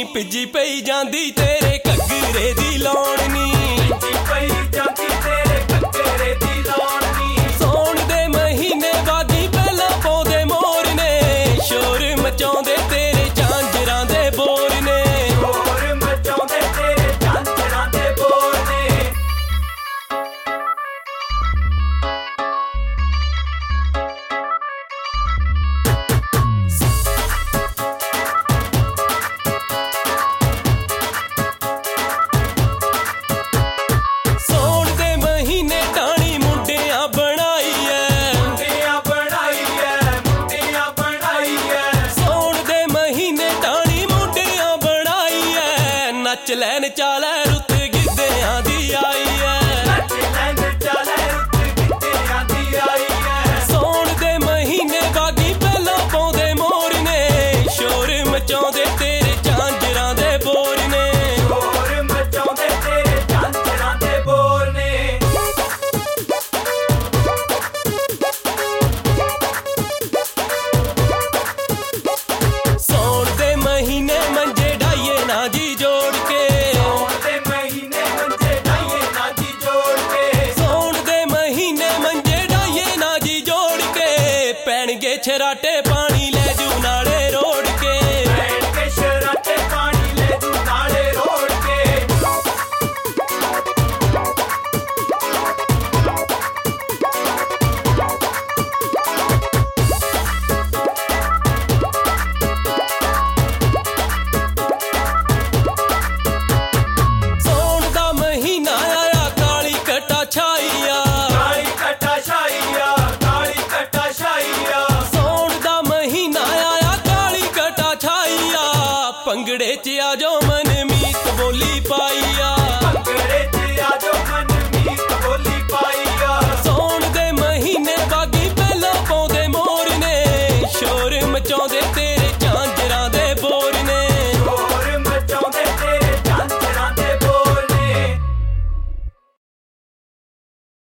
ਭਿੱਜੀ ਪਈ ਜਾਂਦੀ ਤੇਰੇ ਘੱਗਰੇ ਦੀ ਲਾਉਣ ਨੀ, ਭਿੱਜੀ ਪਈ ਜਾਂਦੀ ਤੇਰੇ ਘੱਗਰੇ ਦੀ ਲਾਉਣ ਨੀ। ਸੌਣ ਦੇ ਮਹੀਨੇ ਬਾਗੀ ਪਹਿਲਾਂ ਪਾਉਂਦੇ ਮੋਰ ਨੇ, ਸ਼ੋਰ ਮਚਾਉਂਦੇ ਤੇਰੇ ਝਾਂਜਰਾਂ ਦੇ ਬੋਰ ਨੇ, ਸ਼ੋਰ ਮਚਾਉਂਦੇ ਤੇਰੇ ਝਾਂਜਰਾਂ ਦੇ ਬੋਰ ਨੇ। ਸੌਣ ਦੇ ਮਹੀਨੇ ਟਾਣੀ ਮੁੰਡਿਆਂ ਬਣਾਈ ਐ, ਮੁੰਡਿਆਂ ਬਣਾਈ ਐ, ਮੁੰਡਿਆਂ ਬਣਾਈ ਐ। ਸੌਣ ਦੇ ਮਹੀਨੇ ਟਾਣੀ ਮੁੰਡਿਆਂ ਬਣਾਈ ਐ, ਨੱਚ ਲੈਣ ਚਾਲੈ ਰੁੱਤ ਗਿੱਧਿਆਂ ਦੀ ਆਈ ਐ, ਨੱਚ ਲੈਣ ਚਾਲੇ ਰੁੱਤ ਗਿੱਧਿਆਂ ਦੀ ਆਈ ਐ। ਸੌਣ ਦੇ ਮਹੀਨੇ ਬਾਗੀ ਪਹਿਲਾਂ ਪਾਉਂਦੇ ਮੋਰ ਨੇ, ਸ਼ੋਰ ਮਚਾਉਂਦੇ ਤੇਰੇ ਝਾਂਜਰਾਂ ਦੇ ਬੋਰ ਨੇ, ਸ਼ੋਰ ਮਚਾਉਂਦੇ ਤੇਰੇ ਝਾਂਜਰਾਂ ਦੇ ਬੋਰ ਨੇ। ਸੌਣ ਦੇ ਮਹੀਨੇ ਮੰਜੇ ਢਾਈਏ ਨਾ ਜੀ ਜੋੜ ਕੇ, ਸੌਣ ਦੇ ਮਹੀਨੇ ਮੰਜੇ ਢਾਈਏ ਨਾ ਜੀ ਜੋੜ ਕੇ, ਸੌਣ ਦੇ ਮਹੀਨੇ ਮੰਜੇ ਢਾਈਏ ਨਾ ਜੀ ਜੋੜ ਕੇ, ਪੈਣਗੇ ਛਰਾਟੇ ਪਾਣੀ ਲੈ ਜੂ ਨਾਲੇ ਰੋੜ ਕੇ, ਬੈਠ ਕੇ ਸ਼ਰਾਟੇ ਪਾਣੀ ਲੈ ਜੂ ਨਾਲੇ ਰੋੜ ਕੇ। ਸੌਣ ਦਾ ਮਹੀਨਾ ਆਇਆ ਕਾਲੀ ਘਟਾ ਛਾਈ ਆ, ਕਾਲੀ ਘਟਾ ਛਾਈ ਆ, ਕਾਲੀ ਘਟਾ ਛਾਈ ਆ। ਸੌਣ ਦਾ ਮਹੀਨਾ ਆਇਆ ਕਾਲੀ ਘਟਾ ਛਾਈ ਆ, ਭੰਗੜੇ 'ਚ ਆ ਜੋ ਮਨ ਮੀਤ ਬੋਲੀ ਪਾਈ ਆ, ਭੰਗੜੇ 'ਚ ਆ ਜੋ